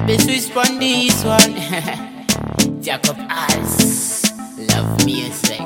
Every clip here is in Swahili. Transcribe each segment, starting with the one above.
be Swiss on this one. Jacob Als, love music.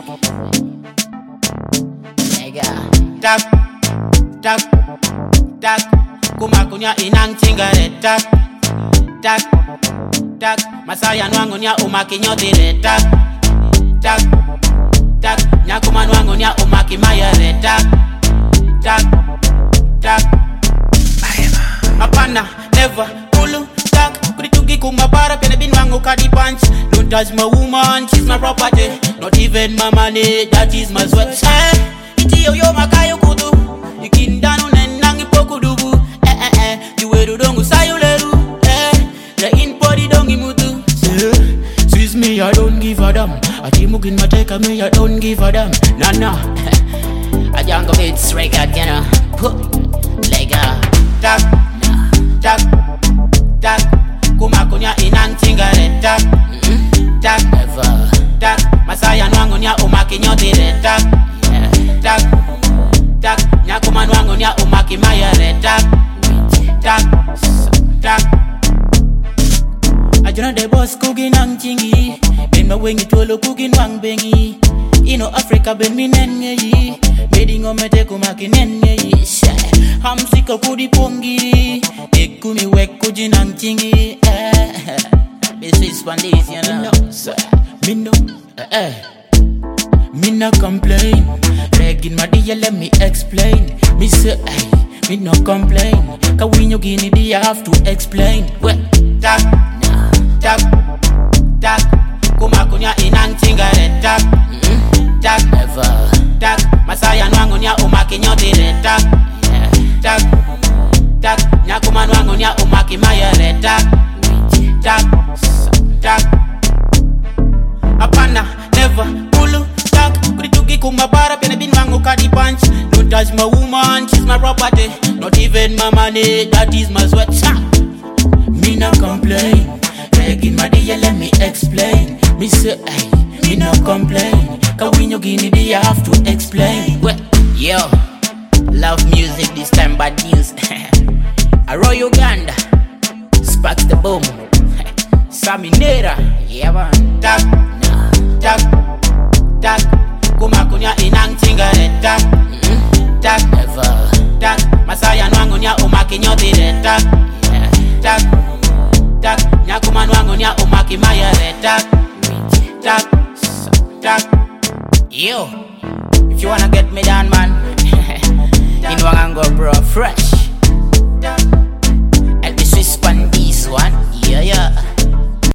Mega. Tak, tak, tak. Kumakunya inang tingare tak, tak, tak. Masaya nwangunya umakinyote tak, tak, tak. Nyakuma nwangunya umakimaya tak, tak, tak. Apana, never, kulu, tak. Kuritugi kumabara, pene binwangu kadi punch. Don't touch my woman, she's my property. Not even my money, that is my sweat. Itiyo yo makayo kudu. Ikindanu nenangi poku dubu. Diweru dongu sayuleru. The inpodi dongi mutu. Swiss me, I don't give a damn. Atimugin mateka me, I don't give a damn. Nah. A jungle beats record, you know. Lega. Tak, tak, tak. Kumakunya inang tingare tak, tak, ever. Tak. Masaya nwangunya umakinyote tak, tak, tak. Nyakuma nwangunya umakimaya tak, tak, tak. Ajuna de boss cooking ang chingi. Ben ma wengi tolo cooking wang bengi. Ino Africa ben minen ngeyi. Meding o mete kumakinen ngeyi. Hamsika kudi pongi. Ekumi wek kujin ang chingi. This is one days, you know. Me no complain. Regin my dear, let me explain. Me say, me no complain. Kawinyo gini di I have to explain. Well, tak, tak, tak. Kumakunya inang tingare tak, tak, ever. Tak, masaya nwangunya umakinyote tak, tak, tak. Nyakuma nwangunya umakimaya tak, tak, tak. Apana, never, kulu, tak. Kuritugi kumabara, pene binwangu kadi punch. Don't touch my woman, she's my property. Not even my money, that is my sweat. Me no complain. Regin my dear, let me explain. Me say, me no complain. Kawinyo gini di I have to explain. Well, yo, love music, this time bad news. Arroy Uganda, Sparks the Boom. Saminera, yeah man. Tak, tak, tak. Kumakunya inang tingare tak, tak, ever. Tak, masaya nwangunya umakinyote tak, tak, tak. Nyakuma nwangunya umakimaya tak, tak, tak. Yo, if you wanna get me down, man, in Wangango, bro, fresh.